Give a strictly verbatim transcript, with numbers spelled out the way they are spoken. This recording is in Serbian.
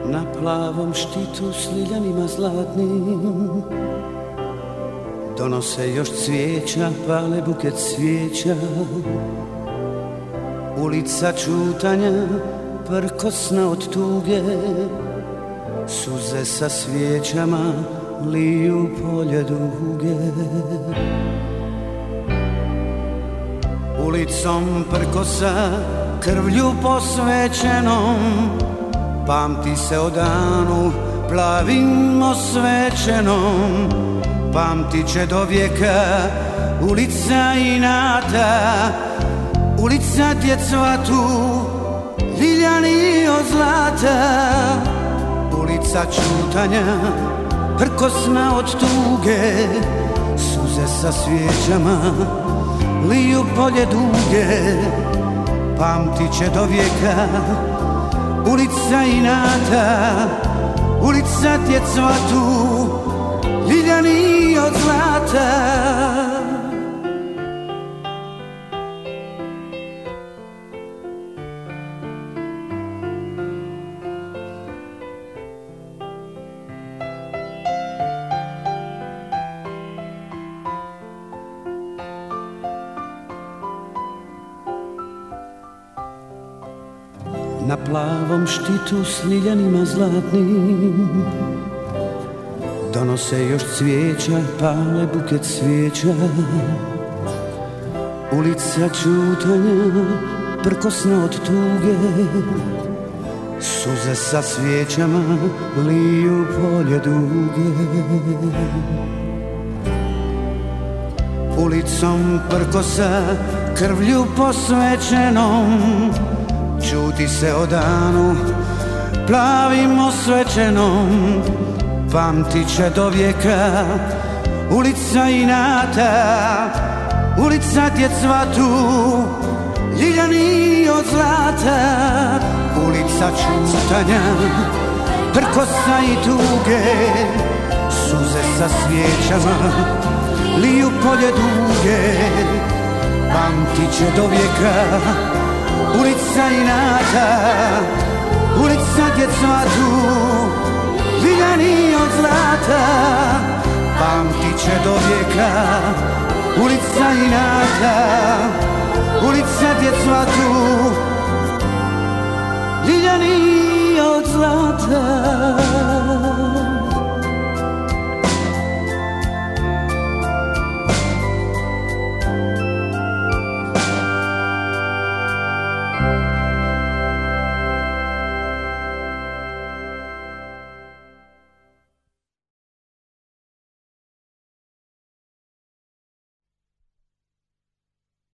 Na plavom štitu s liljanima zlatnim donose još cvijeća, pale buket svijeća. Ulica čutanja, prkosna od tuge, suze sa svijećama liju polje duge. Ulicom prkosa, krvlju posvećenom, pamti se o danu plavim osvećenom. Pamtit će do vijeka ulica inata, ulica gdje cvatu ljiljani od zlata. Ulica čutanja, prkosna od tuge, suze sa svijećama liju polje duge. Pamtit će do vijeka ulica inata, ulica gdje cvatu ljiljani od zlata. Na plavom štitu s liljanima zlatnim donose još cvijeća, pale buket svijeća. Ulica čutanja, prkosna od tuge, suze sa svijećama liju polje duge. Ulicom prkosa, krvlju posvećenom, čuti se o danu plavim osvećenom. Pamtit će do vijeka ulica inata, ulica gdje cvatu ljiljani od zlata. Ulica čutanja, prkosa i tuge, suze sa svijećama liju polje duge. Pamtit će do vijeka ulica inata, ulica gdje cvatu ljiljani od zlata. Pamtit će do vijeka ulica inata, ulica gdje cvatu ljiljani od zlata.